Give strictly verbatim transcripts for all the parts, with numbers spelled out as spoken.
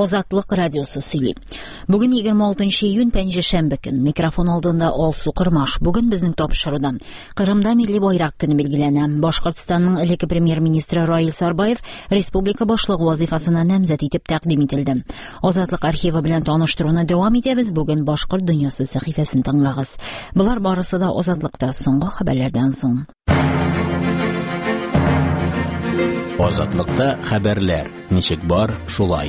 Озатлык радиосы сөйли. Бүген егерме алтынчы июнь пәнҗешәмбе көн. Микрофон алдында Алсу Кырмаш. Бүген безнең тапшыруда Кырымда милли байрак көне билгеләнә. Башкортстанның элекке премьер-министры Раил Сарбаев республика башлыгы вазифасына намзәт итеп тәкъдим ителде. Озатлык архивы белән таныштыруны дәвам итәбез. Бүген Башкорт дөньясы сәхифәсен тыңлагыз. Булар барысы да Озатлыкта соңгы хәбәрләрдән соң. Озатлыкта хәбәрләр. Ничек бар, шулай.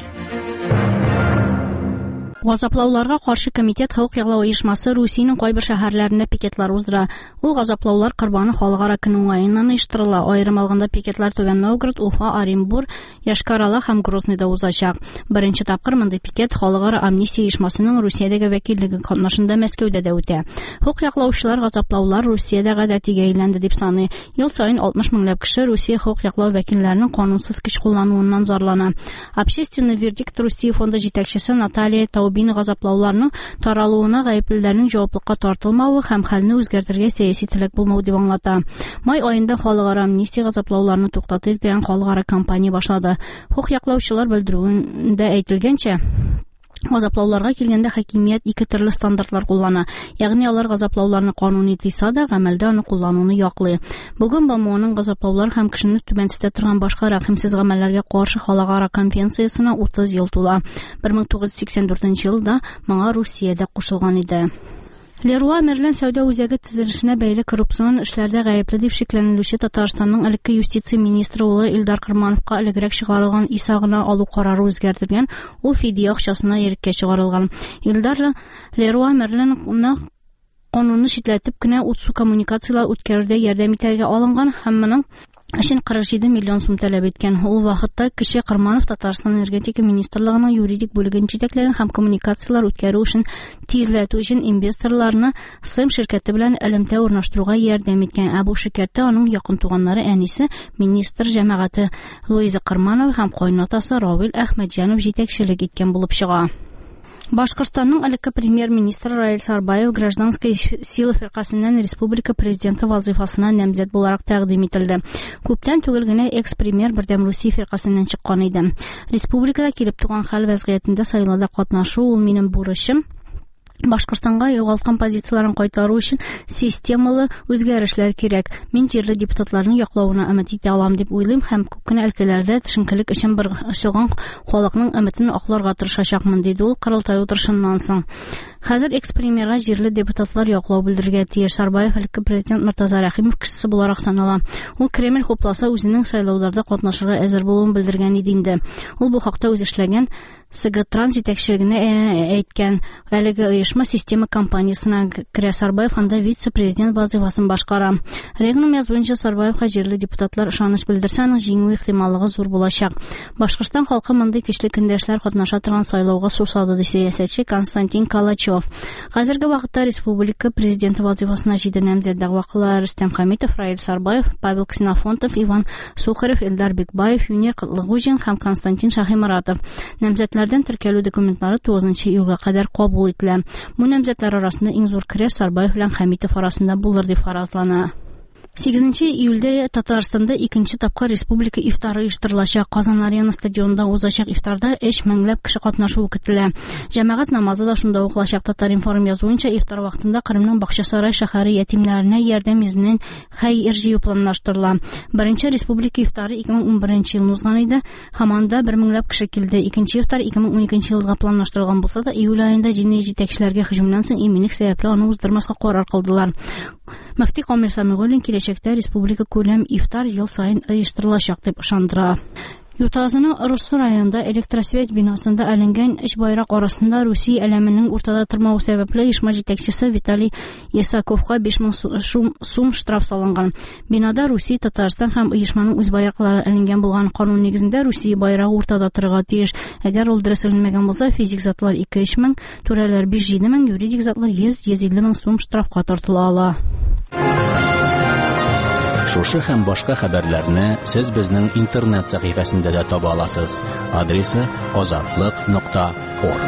Газаплауларга каршы комитет хокук яклау оешмасы Русиянең кайбер шәһәрләрендә пикетлар уздыра. Ул газаплаулар корбаны халыкара көн уңаеннан оештырыла. Аерым алганда пикетлар Түбән Новгород, Уфа, Оренбур, Йошкар-Ола һәм Грозныйда узачак. Беренче тапкыр мондай пикет халыкара амнистия оешмасының Русиядәге вәкиллеге катнашында Мәскәүдә дә үтә. Хокук яклаучылар газаплаулар Русиядә гадәтигә әйләнде дип саный. Ел саен алтмыш меңләп кеше Русия хокук яклау вәкилләренең канунсыз көч куллануыннан зарлана. Общественный вердикт Русия фонды җитәкчесе Наталья Таубина газаплауларның таралуына гаеплеләрнең җаваплылыкка тартылмавы һәм хәлне үзгәртергә сәяси теләк булмау дип аңлата. Май аенда халыкара амнистия газаплауларны туктатыйк дигән халыкара кампания башлады. Хокук яклаучылар белдерүендә әйтелгәнчә, газаплауларга килгәндә хакимият ике төрле стандартлар куллана. Ягъни алар газаплауларны кануни тыйса да, гамәлдә аны куллануны яклый. Бүген БМОның газаплаулар һәм кешене түбәнсетә торган башка рәхимсез гамәлләргә каршы халыкара конвенциясына утыз ел тула. бер мең тугыз йөз сиксән дүртенче елда моңа Русиядә кушылган иде. Леруа Мерлен сәүдә үзәге төзелешенә бәйле коррупцион эшләрдә гаепле дип шикләнелүче Татарстанның элекке юстиция министры улы Илдар Кырмановка элегрәк чыгарылган исагына алу карары үзгәртелгән. Ул фидия акчасына иреккә чыгарылган. Илдар Леруа Мерленны канунны читләтеп кенә утсу коммуникациялар үткәрүдә ярдәм итәргә алынган һәм моның өчен кырык җиде миллион сум таләп иткән. Ул вакытта кеше Кырманов Татарстан энергетика министрлыгының юридик бүлеген җитәкләгән һәм коммуникациялар үткәрү өчен тизләтү өчен инвесторларны СЭМ ширкәте белән элемтә урнаштыруга ярдәм иткән. Ә бу ширкәттә аның якын туганнары әнисе министр җәмәгате Луиза Кырманова һәм кайнатасы Равил Әхмәтҗанов җитәкчелек иткән булып чыга. Башкортстанның элекке премьер-министры Раил Сарбаев гражданская сила фиркасыннан республика президенты вазифасына намзәт буларак тәкъдим ителде. Күптән түгел генә экс-премьер Бердәм Русия фиркасыннан чыккан иде. Республикада килеп туган хәл вазгыятендә сайлауда катнашу ул минем бурычым. Башкортстанга югалткан позицияларын кайтару өчен системалы үзгәрешләр кирәк. Мин җирле депутатларның яклавына өмет итә алам дип уйлыйм һәм күп кенә өлкәләрдә төшенкелек өчен бер ачылган халыкның өметен акларга тырышачакмын, диде ул кырылтай утырышыннан соң. Хәзер экс-премьерга җирле депутатлар яклау белдергә тиеш. Сарбаев элекке президент Мортаза Рәхимов кешесе буларак санала. Ул Кремль хупласа үзенең сайлауларда катнашырга әзер булуын белдергән иде инде. Ул бу хакта үз эшләгән Сыгытран җитәкчелегенә әйткән. Әлеге оешма система компаниясына керә. Сарбаев анда вице-президент вазифасын башкара. Регнум язуынча Сарбаевка җирле депутатлар ышаныч белдерсә, аның җиңү ихтималлыгы зур булачак. Башкортстан халкы мондый көчле көндәшләр катнаша торган сайлауга сусады ди сәясәтче Константин Калачев. Хәзерге вакытта республика президенты вазифасына җиде намзәт дәгъва кыла. Рөстәм Хәмитов, Раил Сарбаев, Павел Ксенофонтов, Иван Сухарев, Эльдар Бекбаев, Юнир Кытлыгужин һәм Константин Шаһиморатов. Намзәтләрдән теркәлү документлары тугызынчы июльгә кадәр кабул ителә. Бу намзәтләр арасында иң зур көрәш Сарбаев белән Хәмитов арасында булыр дип фаразлана. сигезенче июльдә Татарстанда икенче тапкыр республика ифтары оештырылачак. Казан-Арена стадионында узачак ифтарда өч меңләп кеше катнашуы көтелә. Җәмәгать намазы да шунда укылачак. Татар-информ язуынча, ифтар вакытында Кырымның Бакчасарай шәһәре ятимнәренә ярдәм йөзеннән хәйр җыю планлаштырыла. Беренче республика ифтары ике мең унберенче елда узган иде. Һаманда бер меңләп кеше килде. Икенче ифтар ике мең уникенче елга планлаштырылган булса да, июль аенда дини җитәкчеләргә һөҗүмнән соң иминлек сәбәпле аны уздырмаска карар кылдылар. Мөфти Камил Самигуллин киләчәктә республика күләм ифтар ел саен оештырылачак дип ышандыра. Ютазының Орысы районында электросвязь бинасында әленгән өч байрак арасында Русия әләменең уртада тормауы сәбәпле оешма җитәкчесе Виталий Ясаковка биш мең сум штраф салынган. Бинада Русия, Татарстан һәм оешманың үз байраклары әленгән булган. Канун нигезендә Русия байрагы уртада торырга тиеш. Әгәр ул дөресленмәгән булса, физик затлар ике өч мең, түрәләр биш җиде мең, юридик затлар йөз йөз илле мең сум штрафка тартыла ала. Шушы һәм башка хәбәрләрне сез безнең интернет сәхифәсендә дә таба аласыз. Адресы озатлык нокта орг.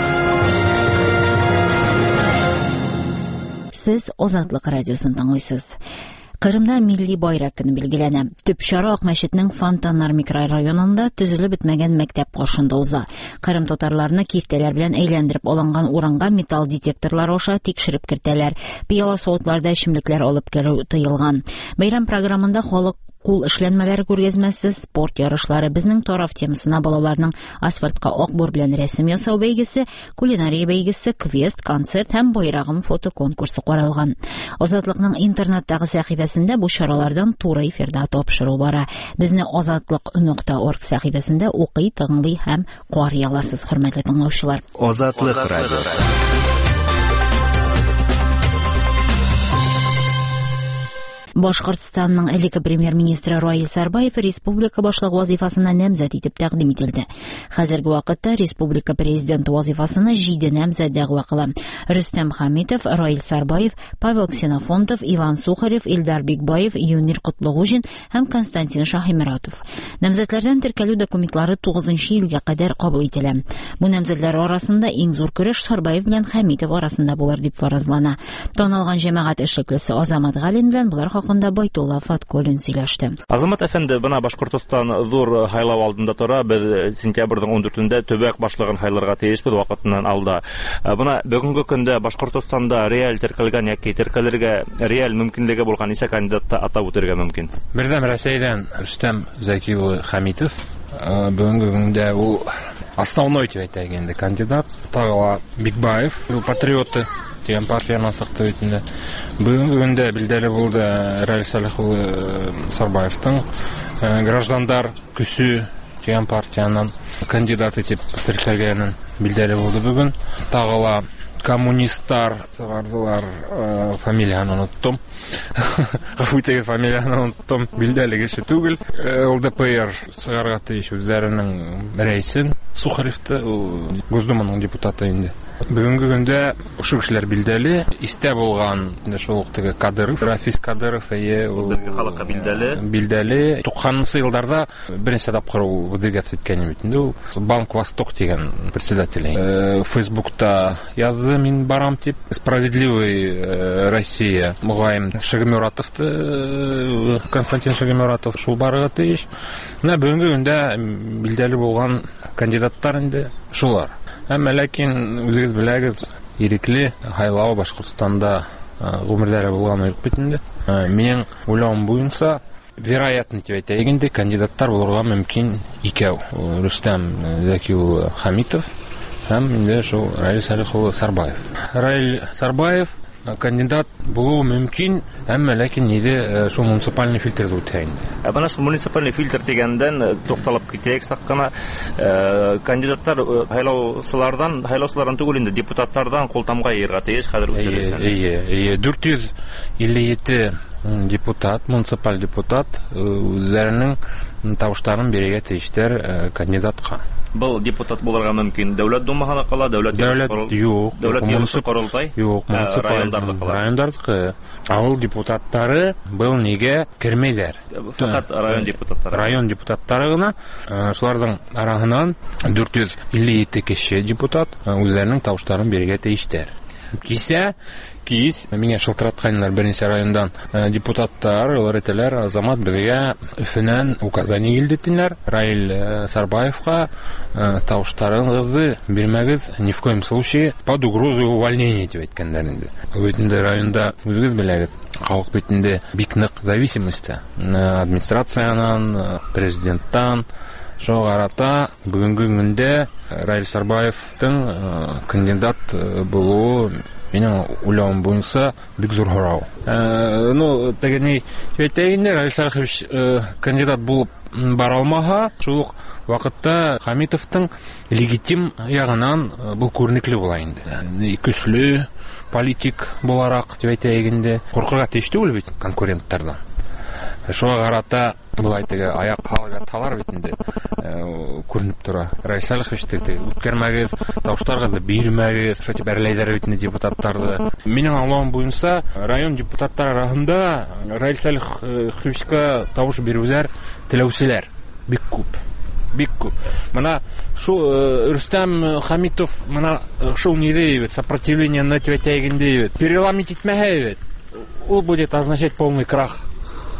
Сез Озатлык радиосын тыңлыйсыз. Кырымда милли байрак көне билгеләнә. Төп чара Ак мәчетнең Фонтаннар микрорайонында төзелеп бетмәгән мәктәп каршында уза. Кырым татарларны киртәләр белән әйләндереп алынган урынга металл детекторлары аша тикшереп кертәләр. Пыяла савытларда эчемлекләр алып керү тыелган. Бәйрәм программында халык кул эшләнмәләре күргәзмәсе, спорт ярышлары, безнең тараф темасына балаларның асфальтка ак бур белән рәсем ясау бәйгесе, кулинария бәйгесе, квест, концерт һәм байрагым фото конкурсы каралган. Азатлыкның интернеттагы сәхифәсендә бу чаралардан туры эфирда тапшыру бара. Безне азатлык нокта орг сәхифәсендә укый, тыңлый һәм карый аласыз, хөрмәтле тыңлаучылар. Азатлык радиосы. Башкортстанның элекке премьер-министры Раил Сарбаев республика башлыгы вазифасына намзәт итеп тәкъдим ителде. Хәзерге вакытта республика президенты вазифасына җиде намзәт дәгъва кыла. Рөстәм Хәмитов, Раил Сарбаев, Павел Ксенофонтов, Иван Сухарев, Илдар Бикбаев, Юнир Котлыгужин һәм Константин Шаһимратов. Намзәтләрдән теркәлү документлары тугызынчы июльгә кадәр кабул ителә. Бу намзәтләр арасында иң зур көрәш Сарбаев белән Хәмитов арасында булыр дип фаразлана. Танылган җәмәгать эшлеклесе Азамат Галин белән булар хакында Байтулла Фаткуллин сөйләште. Азамат әфәнде, бына Башкортстан зур хайлау алдында тора. Без сентябрьдән он дүртендә төбәк башлыгын хайларга тиешбез вакытыннан алда. Бына бүгенге көндә Башкортстанда реаль теркәлгән яки теркәлергә реаль мөмкинлеге булган исә кандидатты атап үтәргә мөмкин. Бердәм Рәсәйдән Рөстәм Зәки улы Хәмитов. Бүгенге көндә ул основной дип әйтәгәндә кандидат. Тагыла Бикбаев, патриоты дигән партияның сактыгында. Бүгенге билдәле булды Раил Салих улы Сарбаевтың граждандар күсү дигән партияның кандидаты дип теркәлгәнен билдәле булды бүген. Тагыла коммунисттар бардылар, фамилияны оныттым. Гафуйтеге фамилияны оныттым. Билдәле кеше түгел. ЛДПР сыгарга тиеш үзләренең рәисен Сухаревты, Госдуманың депутаты инде. Бүгенге көндә ошо кешеләр билдәле, истә булган шул уктагы Кадыров, Рафис Кадыров, әйе, ул халыкка билдәле. Билдәле. туксанынчы елларда беренче тапкыр ул делегация иткән бит инде. Ул Банк Восток дигән председатель. Фейсбукта язды, мин барам дип. Справедливый Россия. Мугаим Шагимуратовты, Константин Шагимуратов шул барыга тиеш. Менә бүгенге көндә билдәле булган кандидаттар инде шулар. Әмма ләкин үзегез беләгез, ирекле хайлау Башкортстанда гомердәре булган юк бит инде. Минең уйлавым буенча, вероятно дип әйтәгәндә кандидаттар булырга мөмкин икәү. Рөстәм Зәки улы Хәмитов һәм инде шул Раил Салих улы Сарбаев. Раил Сарбаев кандидат булу мөмкин, әмма ләкин иде шул муниципальный фильтрды үтә инде. Бана шул муниципальный фильтр дигәндән тукталып китәек саккана, кандидаттар хайлаучылардан, хайлаучылардан түгел инде депутаттардан култамга йөргә тиеш хәзер үтәлсен. Әйе, әйе, дүрт йөз илле җиде депутат, муниципаль депутат үзләренең тавышларын бирергә тиештәр кандидатка. Был депутат булырга мөмкин. Дәүләт думаһына кала, дәүләт дәүләт юк, дәүләт йөреше корылтай. Юк, муниципаль райондардагы авыл депутаттары был нигә кермәйләр. Фақат район депутаттары. Район депутаттары гына, шуларның арасыннан дүрт йөз илле җиде кеше депутат үзләренең тавышларын бирергә тиештәр. Кисә кис миңа шылтыратканнар беренче райондан депутаттар, алар әйтәләр, Азамат безгә Өфеннән указание килдерделәр. Раил Сарбаевка тавышларыгызны бирмәгез, ни в коем случае под угрозой увольнения дип әйткәннәр инде. Бөтенләй районда үзегез беләгез, халык битендә бик нык зависимостьта администрациянан, президенттан. Шуңа карата бүгенге көндә Раил Сарбаевтың кандидат булуы минем уйлавым буенча бик зур һорау. Ну, тегене әйтәйинде, Раил Сарбаевич кандидат булып бара алмаһа, шул ук вакытта Хәмитовтың легитим ягынан бу күренекле була инде. Көчле политик буларак дип әйтәйинде, куркырга тиеш түгел бит конкуренттардан. Шуңа карата булай теге аяк халыга талар бит инде күренеп тора. Раил Сарбаевич үткәрмәгез, тавышларыгызны бирмәгез, шушы бәрләйләр бит депутаттарды. Минең аңлавым буенча, район депутаттары арасында Раил Сарбаевичка тавыш бирүләр теләүчеләр бик күп. Бик күп. Менә шул Рөстәм Хәмитов менә шул ниде сопротивление на тәгендә переломить итмәһә, ул будет означать полный крах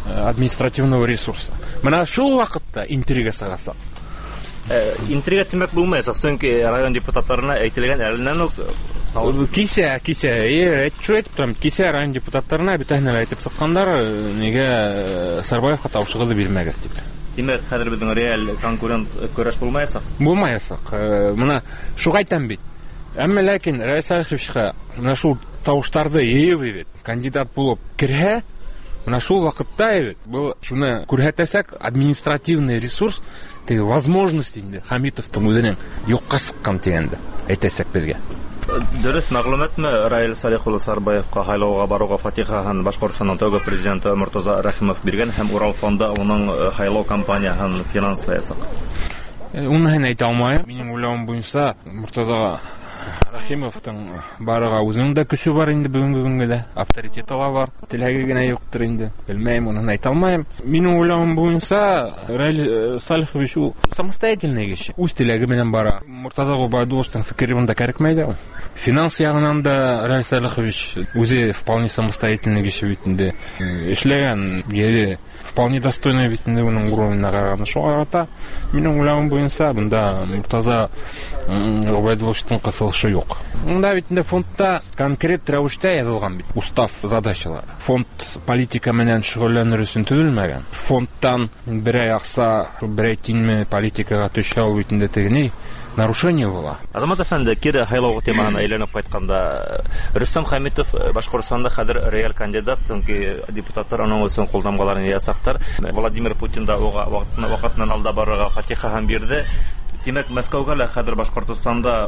административного ресурса. Менә шул вакытта интрига сагаса. Интрига тимәк булмайса, соңгы район депутатларына әйтелгән әленнән үк кисә, кисә, әйтү кисә район депутатларына битәһнәр әйтеп сыккандар, нигә Сарбаевка тавышыгызды бирмәгез дип. Димәк, хәзер безнең реаль конкурент көрәш булмайсак. Булмайсак. Менә шуга әйтәм бит. Әмма ләкин Раис Салиховичка менә шул тавыштарды йыйып бит, кандидат булып кирһә, менә шул вакытта бит, бу шуны күрһәтәсәк, административный ресурс, теге возможность инде Хамитовтың үзенең юкка сыккан дигәндә әйтәсәк безгә. Дөрес мәгълүматмы Раил Салихович Сарбаевка хайлауга баруга фатихаһын Башкортстанның тәүге президенты Муртаза Рәхимов биргән һәм Урал фонды уның хайлау кампаниясын финанслаясак. Уны һәм әйтә алмыйм. Минем уйлавым буенча Муртаза Рәхимовтың барыга үзенең дә көче бар инде бүгенге көнгә дә, авторитеты бар, теләге генә юктыр инде. Белмәйм, уны әйтә алмыйм. Минем уйлавым буенча Раил Салихович ул самостоятельный кеше. Үз теләге белән бара. Муртаза Губайдулловның фикере монда кирәкмәйди. Финанс ягынан да Раил Салихович үзе вполне самостоятельный кеше бит инде. Эшләгән йөри вполне достойный бит инде уның уровенына караганда. Шуңа карата минем уйлавым буенча монда Муртаза Губайдулловның кысылышы юк. Монда бит инде фондта конкрет рәвештә язылган бит устав задачалар. Фонд политика менән шөгыльләнер өчен төзелмәгән. Фондтан берәй акса, берәй тинме политикага төшә бит инде тегени нарушение була. Азамат әфәнде, кире хайлау темаһына әйләнеп кайтканда, Рөстәм Хәмитов Башкортстанда хәзер реаль кандидат, чөнки депутатлар аның өчен култамгаларын ясактар. Владимир Путин да вакытыннан алда барырга фатихаһын бирде. Димәк, Мәскәүгә лә хәзер Башкортстанда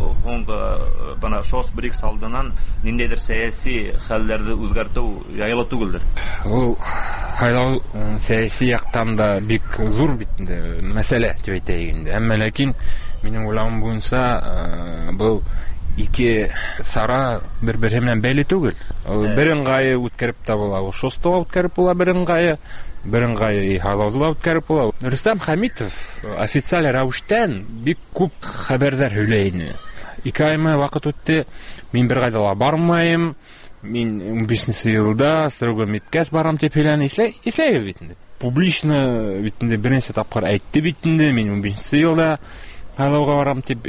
һоң бана Шос Брикс алдыннан ниндидер сәяси хәлләрне үзгәртү яйлы түгелдер. Ул хайлау сәяси яктан да бик зур бит инде мәсьәлә дип әйтәйек инде. Әмма ләкин минем уйлавым буенча бу ике сара бер-бере белән бәйле түгел. Береңгае үткәреп тә була, Шоста үткәреп була береңгае, береңгае хайлауда үткәреп була. Рөстәм Хәмитов официаль рәвештән бик күп хәбәрдар һөйләйне. Ике айма вакыт үтте, мин бер кайда бармайм, мин унбишенче елда строго меткәс барам дип һөйләне. Исләй бит инде. Публично бит инде беренче тапкыр әйтте бит инде, мин унбишенче елда хайлауга барам дип,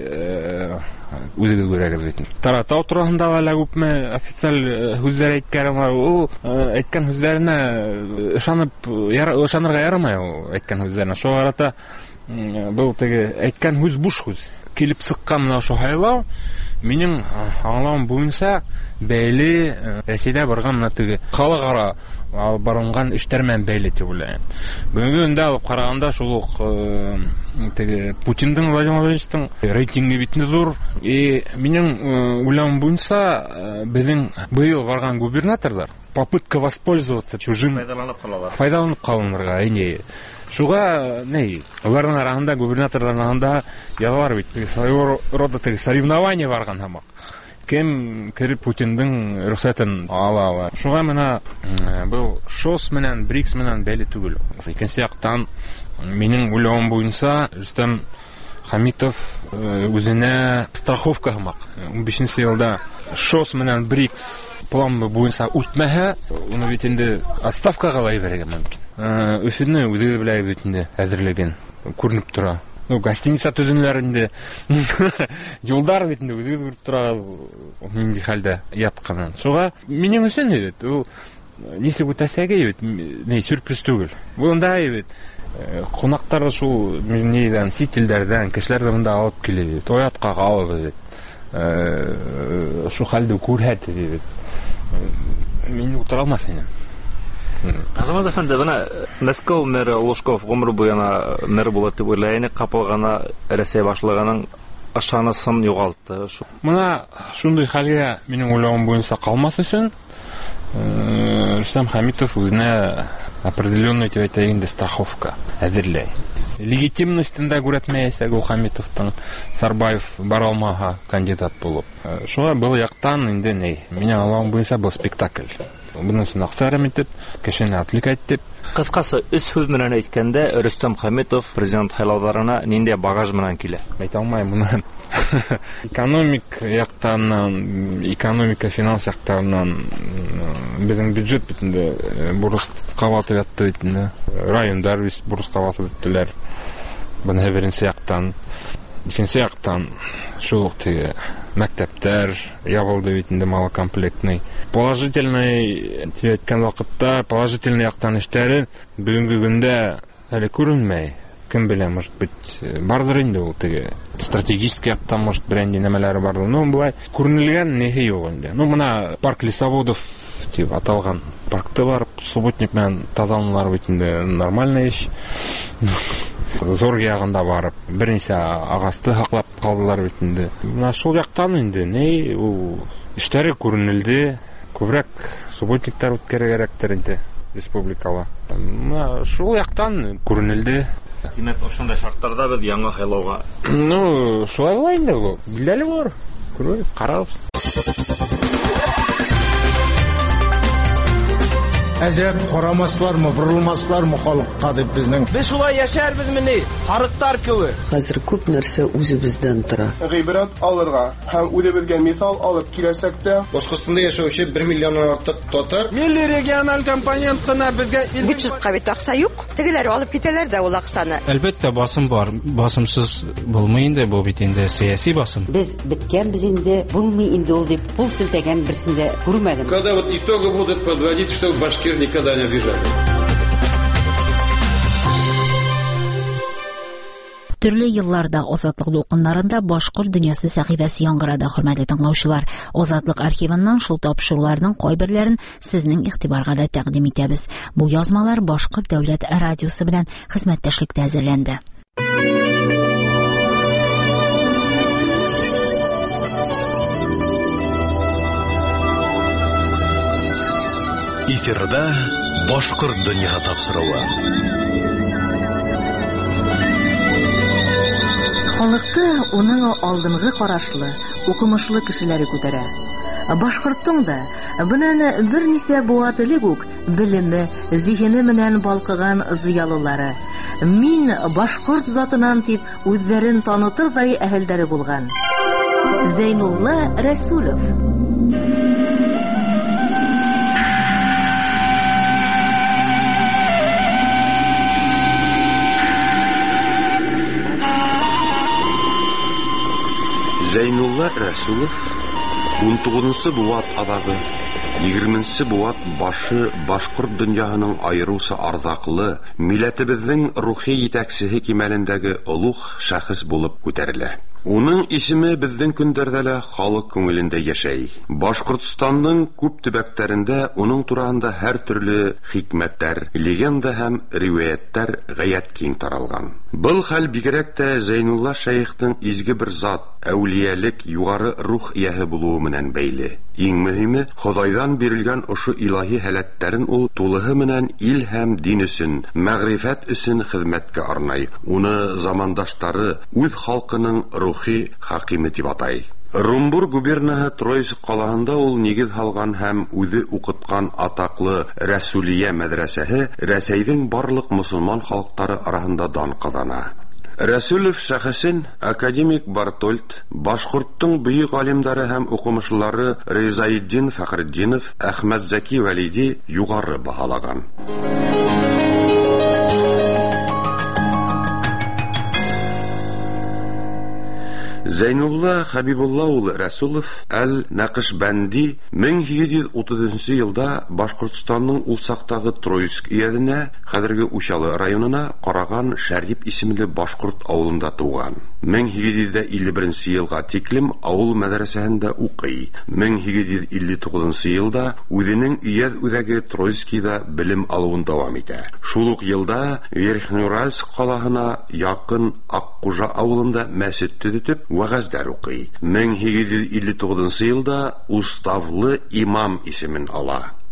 үзегез күрәгез бит. Таратау турында ла күпме официаль һүзләр әйткән бар. Ул әйткән һүзләренә ышанып, ышанырга ярамый ул әйткән һүзләренә. Шуңа карата бу теге әйткән һүз буш һүз. Килеп сыккан менә шу хайлау минем аңлавым буенча бәйле Рәсәйдә барган менә теге халыкара алып барылган эшләр белән бәйле дип уйлыйм. Бүгенге көндә алып караганда шул ук теге Путиндың, Владимир Владимировичтың рейтингы бит зур. И минем уйлавым буенча безнең быел барган губернаторлар попытка воспользоваться чужим файдаланып калалар. Файдаланып калынырга инде. Шуга не, аларның арасында губернаторларның арасында яллар бит, своего рода теге соревнование барган һәм кем кирип Путиндың рөхсәтен ала ала. Шуга менә бу Шос менән Брикс менән бәйле түгел. Икенче яктан минем уйлавым буенча Рөстәм Хәмитов үзенә страховка һәм унбишенче елда Шос менән Брикс план буенча үтмәһә, уны бит инде отставкага ла ибәргә мөмкин. Өсүне үзе белән бит инде әзерлеген күренеп тора. Ну, гостиница төзүләрендә юлдар бит инде үзе күреп тора, нинди хәлдә ятканын. Шуга минем өчен бит ул нисек үтәсәгә бит не сюрприз түгел. Бунда бит кунактар шул миннән сителдәрдән кешеләрне монда алып килә, тоятка алып бит. Шу хәлдә күрһәтә бит. Мин утыра алмасын. Азамат әфәнде, бана Мәскәү мэры Лужков гомер буена мэр булып дип уйлайны, капыл гына Россия башлыгының ышанысын югалтты. Менә шундый хәлгә минем уйлавым буенча калмас өчен Рөстәм Хәмитов үзенә определенный дип әйтәйин страховка әзерләй. Легитимностьтен дә күрәтмәясәк ул Хәмитовтың Сарбаев бара алмага кандидат булып. Шуңа был яктан инде не, минем уйлавым буенча бу спектакль. Bundan аксарым итеп, кешене атлык әйтеп. Кыскасы, үз сүз менән әйткәндә, Рөстәм Хәмитов президент сайлауларына нинди багаж менән килә? Әйтә алмыйм моны. Экономик яктан, экономика, финанс яктан безнең бюджет битендә бурыс кабаты ятты битендә. Райондар бурыс кабаты биттеләр. Буны беренче яктан, икенче яктан шул теге мәктәптәр ябылды битендә малокомплектный. Положительный әйткән вакытта положительный яктан эшләре бүгенге көндә әле күренмәй. Кем белә, может быть, бардыр инде ул теге стратегический яктан, может, бренди нәмәләре бардыр. Ну, булай күренелгән нихи юк инде. Ну, менә парк лесоводов дип аталган паркта барып, субботник белән тазаланулар битендә нормальный иш. Зор ягында барып, берничә агасты хаклап калдылар битендә. Менә шул яктан инде, не, ул эшләре күренелде, күбрәк субботниктар үткәргәрәктер инде республикала. Менә шул яктан күренелде. Димәк, ошондай шартларда без яңа сайлауга. Ну, шулай була инде бу. Биләле бар. Күрәбез, карабыз. Әзрәк карамаслармы, бурылмаслармы халыкка дип безнең. Без шулай яшәрбез мени, харыктар кебек. Хәзер күп нәрсә үзебездән тора. Гыйбрат алырга һәм үзебезгә мисал алып киләсәк тә, Башкортстанда яшәүче bir миллионнан артык татар милли региональ компонент кына безгә бюджетка бит акча юк. Тегеләр алып китәләр дә ул акчаны. Әлбәттә басым бар. Басымсыз булмый инде бу бит инде сиясәт басым. Без биткәнбез инде, булмый инде ул дип пул селтәгән берсендә күрмәдем. Когда вот итоги будут подводить, что башкир никогда не обижали. Төрле елларда Азатлык дулкыннарында башкорт дөньясы сәхифәсе яңгырады, хөрмәтле тыңлаучылар. Азатлык архивыннан шул тапшыруларның кайберләрен сезнең игътибарга да тәкъдим итәбез. Бу язмалар Башкорт дәүләт радиосы белән хезмәттәшлектә әзерләнде. Эфирда Башкорт дөньясы тапшыруы. Халыкты уның алдынгы карашлы, укымышлы кешеләре күтәрә. Башкорттың да бунан бернисә буатлык ук белеме, зихене менән балкыган зыялылары. Мин башкорт затынан дип үзләрен танытырдай әһелдәре булган. Зәйнулла Рәсүлов. Зәйнулла Рәсүлов он тугызынчы буат адагы, егерменче буат башы башкорт дөньяһының айрылусы ардаклы, милләтебезнең рухи итәкчесе кимәлендәге улуг шәхес булып күтәрелә. Уның исеме безнең көндәрдә халык күңелендә яшәй. Башкортстанның күп төбәкләрендә уның турында һәр төрле хикмәтләр, легенда һәм риваяттар гаять киң таралган. Был хәл бигрәк тә Зәйнулла шәйхтың изге бер зат, әүлиялек, югары рух ияһе булуы менән бәйле. Иң мөһиме, Худайдан бирелгән ошо илаһи һәләттәрен ул тулыһы менән ил һәм дин өчен, мәгърифәт өчен хезмәткә арнай. Уны замандаштары үз халкының рухи хакимы дип атай. Румбур губернаһы Троицк калаһында ул нигез һалган һәм үзе укыткан атаклы Рәсүлия мәдрәсәһе Рәсәйнең барлык мусулман халыклары арасында дан казана. Рәсүлов шәхесен академик Бартольд, башкорттың бөек галимдары һәм укымышлары Ризаиддин Фәхретдинов, Әхмәт Зәки Вәлиди югары баһалаган. Зәйнулла Хәбибулла улы Рәсүлов Әл-Нәкышбәнди мең җиде йөз утызынчы елда Башкортстанның ул сактагы Троицк ияренә, хәзерге Учалы районына караган Шәриф исемле башкорт авылында туган. мең җиде йөз илле беренче елга тиклем авыл мәдрәсәсендә укый. мең җиде йөз илле тугызынчы елда үзенең өяз үзәге Троицкида белем алуын дәвам итә. Шул ук елда Верхнеуральск калаһына якын Аккужа авылында мәчет төзетеп вәгазьләр укый. мең җиде йөз илле тугызынчы елда уставлы имам исемен ала.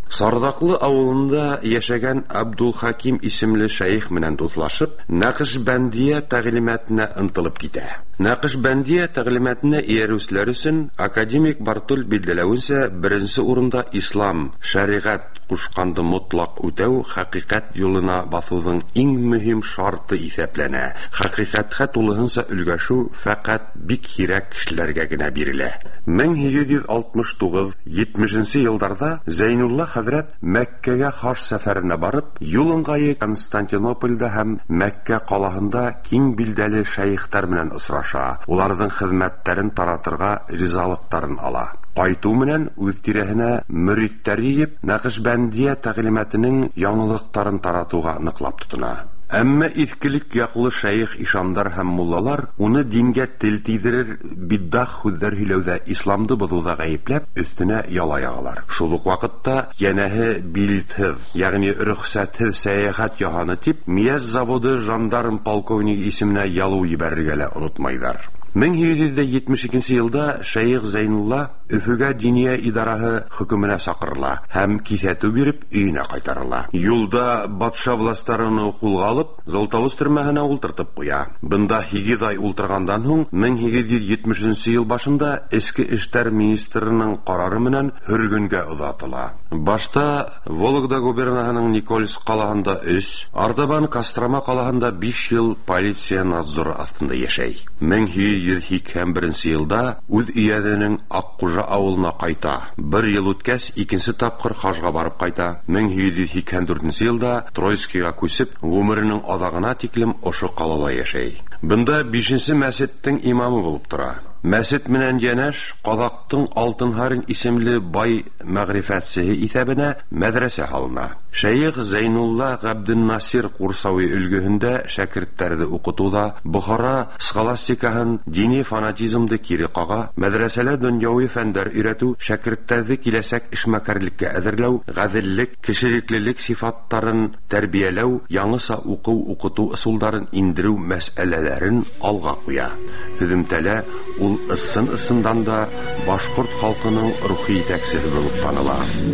Сардаклы авылында яшәгән Абдул Хаким исемле шәйх менән дуслашып, Нақшбандия тәгълиматына ынтылып китә. Нақшбандия тәгълиматына иярүсләр өчен академик Бартул билгеләвенчә, беренче урында ислам, шәригать кушканды мотлак үтәү хакыйкать юлына басуның иң мөһим шарты исәпләнә. Хакыйкатькә тулыгынча өлгәшү фақат бик кирәк кешеләргә генә бирелә. мең җиде йөз алтмыш тугыз җитмешенче елларда Зәйнулла хәзрәт Мәккәгә хаж сәфәренә барып, юл ыңгае Константинопольдә һәм Мәккә калаһында киң билдәле шәйхтәр белән очраша. Уларның хезмәтләрен таратырга ризалыктарын ала. Кайту менән үз тирәһенә мөриттәр йыеп, Нақшбандия тәгълиматының яңалыктарын таратуга ныклап тотына. Әмма искелек яклы шәйх ишандар һәм муллалар уны дингә тел тидерер биддах сүзләр һөйләүдә, исламды бозуда гаепләп, өстенә яла ягалар. Шул ук вакытта янәһе билетһез, ягъни рөхсәтһез сәяхәт яһаны тип, Мияз заводы жандарм полковниги исеменә ялу җибәрергә лә онытмайдар. мең җиде йөз җитмеш икенче елда шәйх Зәйнулла Өфөгә диния идарәһе хөкеменә сакырыла һәм кисәтү биреп өенә кайтарыла. Юлда батша властарын кулга алып, Золотовоз төрмәһенә ултыртып куя. Бында һигез ай ултыргандан соң мең җиде йөз җитмешенче ел башында эчке эшләр министрының карары менән хөргөнгә озатыла. Башта Вологда губернасының Никольск калаһында өч, артабан Кострома калаһында биш ел полиция надзоры астында яшәй. мең җиде йөз һиксән беренче елда үз ияденең Аккужа авылына кайта. Бер ел үткәч, икенче тапкыр хажга барып кайта. мең җиде йөз һиксән дүртенче елда Тройскига күсеп, гомеренең азагына тиклем ошо калала яшәй. Бында бишенче мәчеттең имамы булып тора. Мәчет менән янәш Казактың Алтын Харин исемле бай мәгърифәтчеһе исәбенә мәдрәсә һалына. Шәйх Зәйнулла Габдин-Насир Курсави өлгөһендә шәкертләрне укытуда Бухара схоластикаһын, дини фанатизмды кире кага, мәдрәсәлә дөньяви фәннәр өйрәтү, шәкертләрне киләсәк эшмәкәрлеккә әзерләү, гаделлек, кешелеклелек сифаттарын тәрбияләү, яңыса уку, укыту ысулларын индерү мәсьәләләрен алга куя. Һөҗүмтәлә ул ысын-ысындан да башкорт халкының рухи җитәкчесе булып таныла.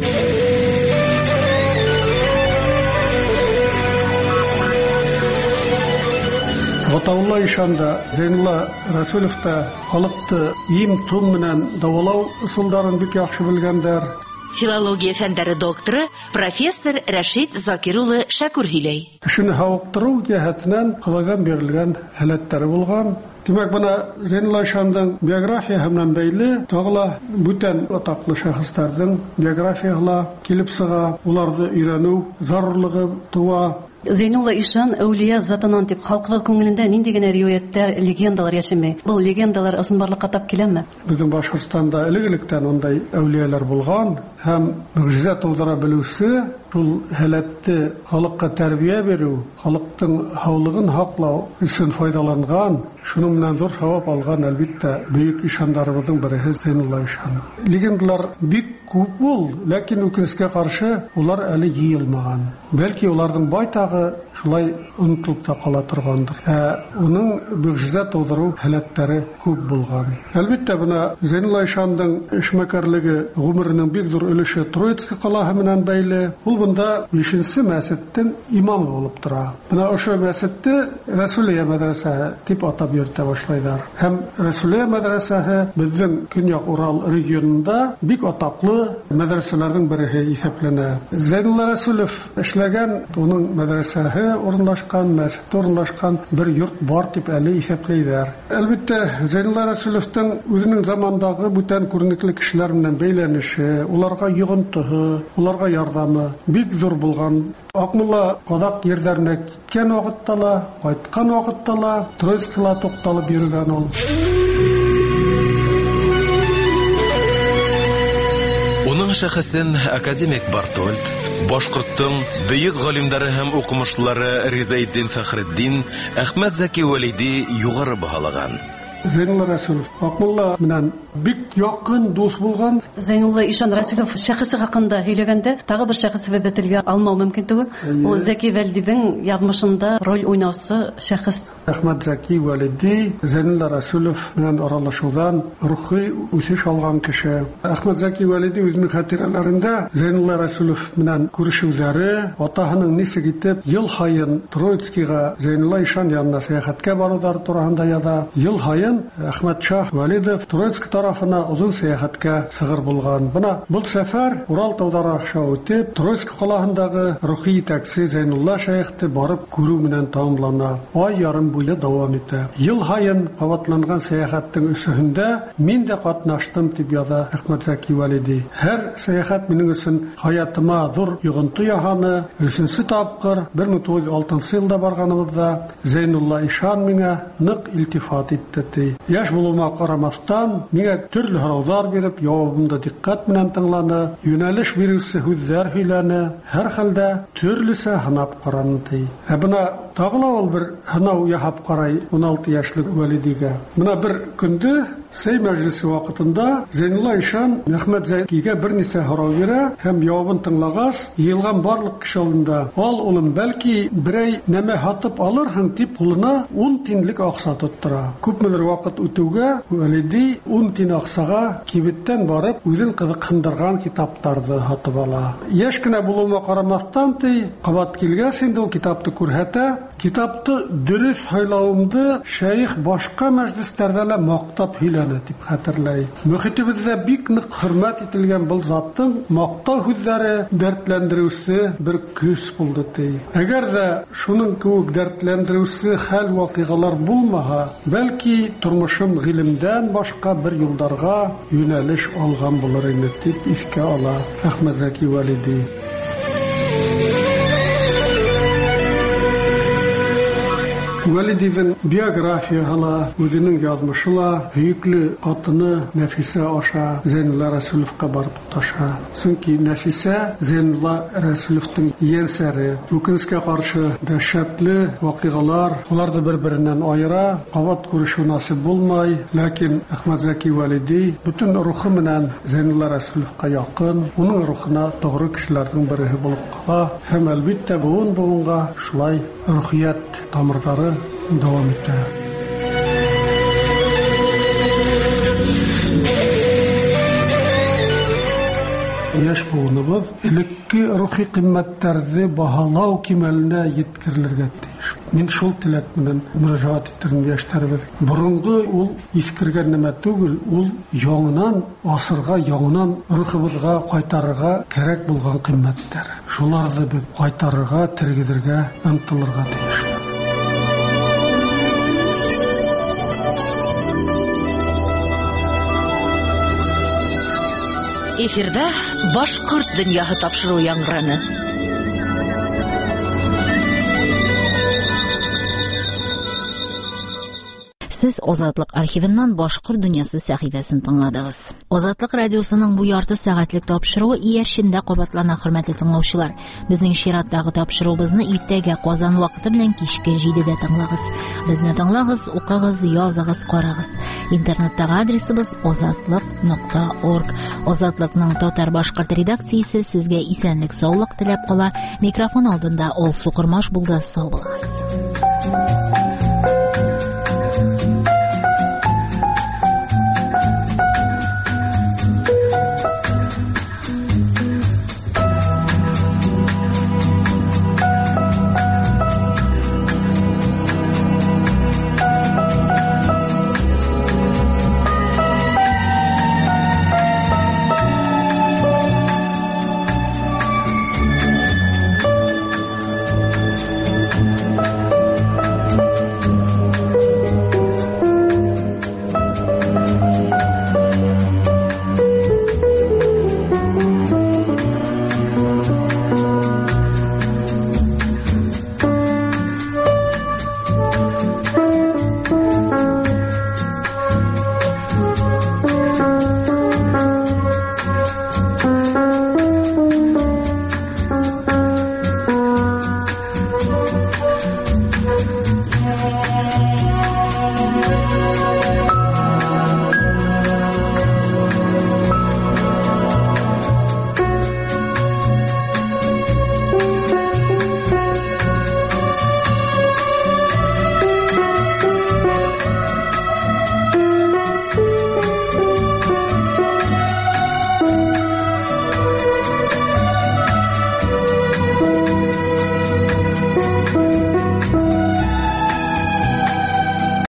Ватаула ишанда Зәйнулла Расулов та халыкты им тун менән давалау ысулдарын бик яхшы белгәндер. Филология фәннәре докторы профессор Рашид Закир улы Шәкүр һөйләй. Кешене һавыктыру җәһәтеннән кылган бирелгән һәләтләре булган. Димәк, бuna Зәйнулла ишанның биографияһы белән бәйле тагыла бүтән атаклы шәхесләрнең биографиялары килеп сыга, уларны өйрәнү зарурлыгы туа. Зәйнулла ишан әүлия затынан дип халкыбыз күңелендә нинди генә риwаяттар, легендалар яшәмәй. Бу легендалар ысынбарлыкка тап киләме? Безнең Башкортстанда элек-электән ондай әүлиялар булган һәм мөгъҗиза тудыра белүсе, шул һәләтте халыкка тәрбия бирү, халыктың һаулыгын хаклау өчен файдаланган, шуның менән зур савап алган әлбәттә бөек ишандарыбызның бере Зәйнулла ишан. Легендалар бик күп бул, ләкин үкенечкә каршы улар әле җыелмаган. Бәлки уларның байтагы шулай онытылып та кала торгандыр. Ә уның мөгъҗиза тудыру һәләтләре күп булган. Әлбәттә, бuna Зәйнулла ишанның эшмәкәрлеге гомеренең бик зур өлеше Троицкий калаһы менән бәйле. Ул бunda бишенче мәчеттең имамы булып тора. Бuna ошо мәчетте Расулия мәдрәсәһе дип атап йөртә башлайлар. Һәм Расулия мәдрәсәһе безнең Көньяк Урал регионында бик атаклы мәдрәсәләрнең бере исәпләнә. Зәйнулла Расулов эшләгән, уның мәдрәсәһе урынлашкан, мәчете урынлашкан бер йорт бар дип әле исәпләйләр. Әлбәттә, Зәйнулла Расуловның үзенең замандагы бүтән күренекле кешеләр белән бәйләнеше, уларга йогынтыһы, уларга ярдәме бик зур булган. Акмулла Казак йөрдәренә киткән вакытта ла, кайткан вакытта ла Троицкига тукталып йөргән ул. Уның шәхесен академик Бартольд, Башкорттың бөек галимдары һәм укымышлары Ризаэддин Фәхретдин, Әхмәт Зәки Вәлиди югары баһалаган. Зәйнулла Рәсүлов Акмулла менән бик якын дус булган. Зәйнулла Ишан Рәсүлов шәхесе хакында һөйләгәндә, тагы бер шәхесне телгә алмау мөмкин түгел. Ул Зәки Вәлидидің язмышында роль уйнаучы шәхес. Әхмәт Зәки Вәлиди Зәйнулла Рәсүлов белән аралашудан рухи үсеш алган кеше. Әхмәт Зәки Вәлиди үзенең хатирәләрендә Зәйнулла Рәсүлов белән күрешүләре, атаһының ничек итеп ел һайын Троицкига Зәйнулла Ишан янына сәяхәткә барулар турында яза. Ел һайын Әхмәт Шах Вәлидов Троицк тарафына узын сәяхәткә сыгыр булган. Бына бу сәфәр Урал тауҙары аша үтеп, Троицк ҡалаһындағы рухи етәксе Зәйнулла шәйехте барып күрү менән тамамлана. Ай ярым буйлы дауам итә. Ел һайын ҡабатланған сәяхәттең өсөһөндә мин дә ҡатнаштым, дип яза Әхмәт Зәки Вәлиди. Һәр сәяхәт минең өсөн хаятыма ҙур йоғонто яһаны. Өсөнсө тапҡыр бер мең туғыҙ йөҙ алтынсы йылда барғаныбыҙҙа Зәйнулла Ишан миңә ныҡ илтифат итте. Яш булыуыма ҡарамаҫтан, миңә төрлө һорауҙар биреп, яуабымды диҡҡәт менән тыңланы, йүнәлеш биреүсе һүҙҙәр һөйләне, һәр хәлдә төрлөсә һынап ҡараны, ти. Ә бына тағы ла ул бер һынау яһап ҡарай ун алты йәшлек Вәлидигә. Бына бер көндө сәй мәжлесе ваҡытында Зәйнулла Ишан Әхмәт Зәкигә бер нисә һорау бирә һәм яуабын тыңлағас, йыйылған барлыҡ кеше алдында: «Ал, улым, бәлки берәй нәмә һатып алырһың», тип ҡулына ун тинлек аҡса тоттора. Күпмелер ваҡыт үтеүгә Вәлиди ун тин аҡсаға кибеттән барып, үҙен ҡыҙыҡһындырған китаптарҙы һатып ала. Йәш кенә булыуыма ҡарамаҫтан, ти, ҡабат килгәс инде ул китапты күрһәтә. Китапты дөрөҫ һайлауымды шәйех башҡа мәжлестәрҙә лә маҡтап һөйләне, тип хәтерләй. Мөхитебеҙҙә бик ныҡ хөрмәт ителгән был заттың маҡтау һүҙҙәре дәртләндереүсе бер көс булды, ти. Әгәр ҙә шуның кеүек дәртләндереүсе хәл ваҡиғалар булмаһа, бәлки тормошом ғилемдән башҡа бер юлдарға йүнәлеш алған булыр ине, тип иҫкә ала Әхмәт Зәки Вәлиди. Вәлидиҙең биографияһы ла, үҙенең яҙмышы ла һөйөклө ҡатыны Нәфисә аша Зәйнулла Рәсүловҡа барып тоташа. Сөнки Нәфисә Зәйнулла Рәсүловтың ейәнсәре. Үкенескә ҡаршы дәһшәтле ваҡиғалар уларҙы бер-беренән айыра, ҡабат күрешеү насип булмай, ләкин Әхмәт Зәки Вәлиди бөтөн рухы менән Зәйнулла Рәсүловҡа яҡын, уның рухына тоғро кешеләрҙең береһе булып ҡала һәм әлбиттә быуын-быуынға шулай рухият тамырҙары дауам итә. Яш буыныбыҙ элекке рухи ҡиммәттәрҙе баһалау кимәленә еткерелергә тейеш. Мин шул теләк менән мөрәжәғәт итермен йәштәребеҙ. Боронғо ул иҫкергән нәмә түгел, ул яңынан асырға, яңынан рухыбыҙға ҡайтарырға кәрәк булған ҡиммәттәр. Шуларҙы беҙ ҡайтарырға, тергеҙергә, ынтылырға тейешбеҙ. Эфирда башҡорт донъяһы тапшырыу яңғыраны. Сез Азатлык архивыннан башҡорт донъясы сәхифәсен тыңладығыз. Азатлык радиосының бу ярты сәғәтлек тапшырыуы ияршендә ҡабатлана, хөрмәтле тыңлаусылар. Безнең чираттагы тапшырыуыбызны иртәгә Казан ваҡыты белән кичке җидедә тыңлагыз. Безне тыңлагыз, уҡығыз, яҙығыз, ҡарағыз. Интернеттагы адресыбыз азатлык нокта орг. Азатлыкның татар-башҡорт редакциясе сезгә исәнлек, саулыҡ теләп ҡала. Микрофон алдында Алсу Ҡормаш булды. Сау булығыз.